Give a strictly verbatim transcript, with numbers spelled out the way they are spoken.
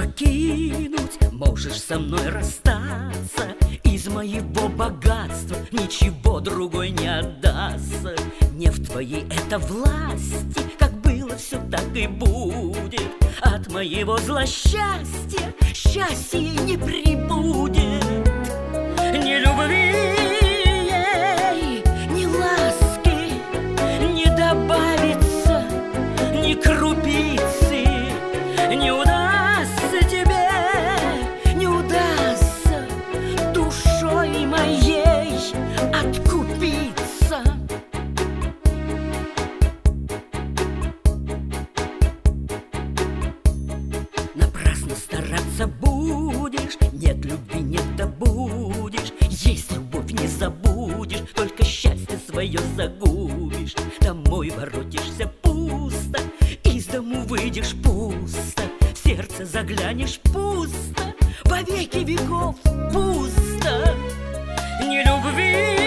покинуть, можешь со мной расстаться. Из моего богатства ничего другой не отдастся. Не в твоей это власти, как было, все так и будет. От моего злосчастья счастья не прибудет. Ни любви ей, ни ласки не добавится, ни крупицы. Не удастся тебе, не удастся душой моей откупиться. Напрасно стараться будешь, нет любви не добудешь. Есть любовь не забудешь, только счастье свое загубишь. Домой воротишься пусто, из дому выйдешь пусто, в сердце заглянешь пусто, во веки веков пусто. Ни любви